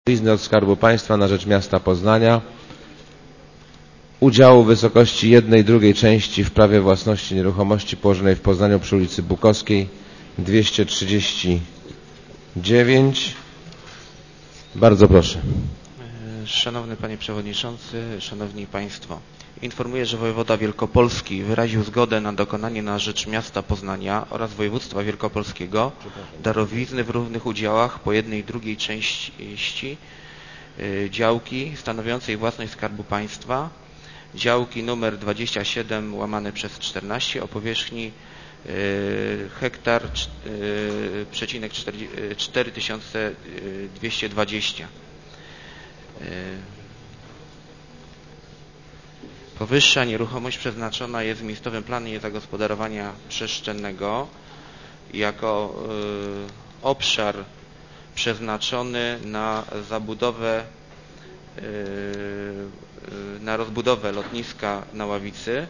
od Skarbu Państwa na rzecz miasta Poznania, udziału w wysokości 1/2 części w prawie własności nieruchomości położonej w Poznaniu przy ulicy Bukowskiej 239. Bardzo proszę. Szanowny Panie Przewodniczący, Szanowni Państwo, informuję, że wojewoda wielkopolski wyraził zgodę na dokonanie na rzecz miasta Poznania oraz województwa wielkopolskiego darowizny w równych udziałach po 1/2 części działki stanowiącej własność Skarbu Państwa, działki nr 27/14 o powierzchni hektar,4220. Powyższa nieruchomość przeznaczona jest w miejscowym planie zagospodarowania przestrzennego jako obszar przeznaczony na zabudowę, na rozbudowę lotniska na Ławicy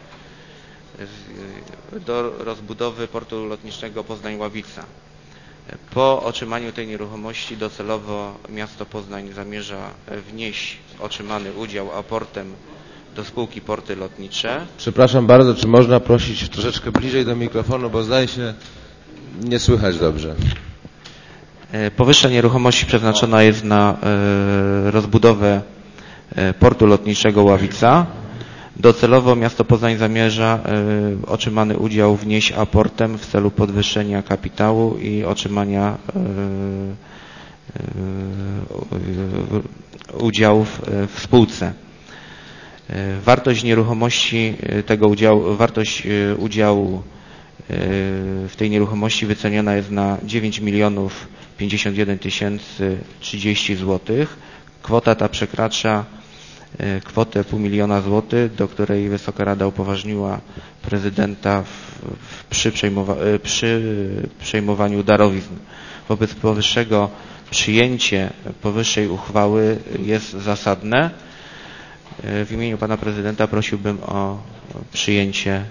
do rozbudowy portu lotniczego Poznań-Ławica. Po otrzymaniu tej nieruchomości docelowo miasto Poznań zamierza wnieść otrzymany udział aportem do spółki Porty Lotnicze. Przepraszam bardzo, czy można prosić troszeczkę bliżej do mikrofonu, bo zdaje się nie słychać dobrze. Powyższa nieruchomość przeznaczona jest na rozbudowę portu lotniczego Ławica. Docelowo miasto Poznań zamierza otrzymany udział wnieść aportem w celu podwyższenia kapitału i otrzymania udziałów w spółce. Wartość nieruchomości tego udziału, wartość udziału w tej nieruchomości wyceniona jest na 9 051 030 zł. Kwota ta przekracza kwotę $500 000 złotych, do której Wysoka Rada upoważniła prezydenta przy przejmowaniu darowizn. Wobec powyższego przyjęcie powyższej uchwały jest zasadne. W imieniu pana prezydenta prosiłbym o przyjęcie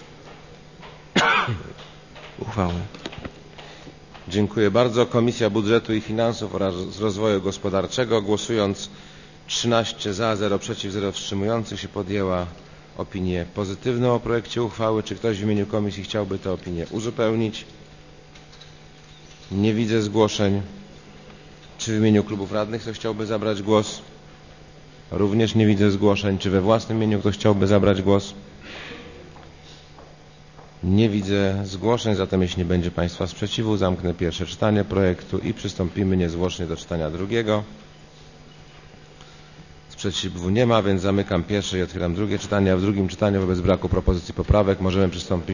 uchwały. Dziękuję bardzo. Komisja Budżetu i Finansów oraz Rozwoju Gospodarczego, głosując 13 za, 0 przeciw, 0 wstrzymujących się, podjęła opinię pozytywną o projekcie uchwały. Czy ktoś w imieniu komisji chciałby tę opinię uzupełnić? Nie widzę zgłoszeń. Czy w imieniu klubów radnych ktoś chciałby zabrać głos? Również nie widzę zgłoszeń. Czy we własnym imieniu ktoś chciałby zabrać głos? Nie widzę zgłoszeń, zatem jeśli nie będzie Państwa sprzeciwu, zamknę pierwsze czytanie projektu i przystąpimy niezwłocznie do czytania drugiego. Sprzeciwu nie ma, więc zamykam pierwsze i otwieram drugie czytanie, a w drugim czytaniu wobec braku propozycji poprawek możemy przystąpić